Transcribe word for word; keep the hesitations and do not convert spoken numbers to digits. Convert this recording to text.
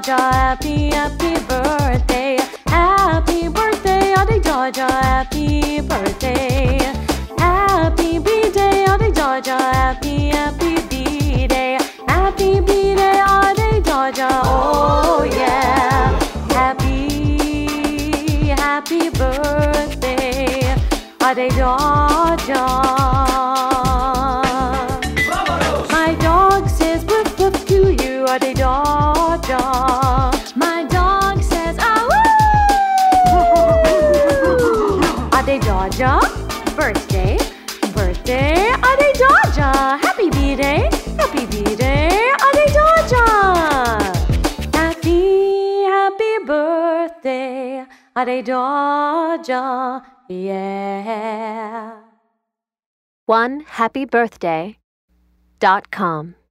Georgia, happy, happy birthday. Happy birthday, Adi Georgia, happy birthday. Happy B-Day, Adi Georgia, happy, happy B-Day. Happy B-Day, Adi Georgia, oh yeah. Happy, happy birthday, Adi Georgia. My dog says woof woof to you, Adi Georgia. My dog says ah woo. Adi Georgia, birthday, birthday, Adi Georgia. Happy B-Day, happy B-Day, Adi Georgia. Happy, happy birthday, Adi Georgia, yeah. one happy birthday dot com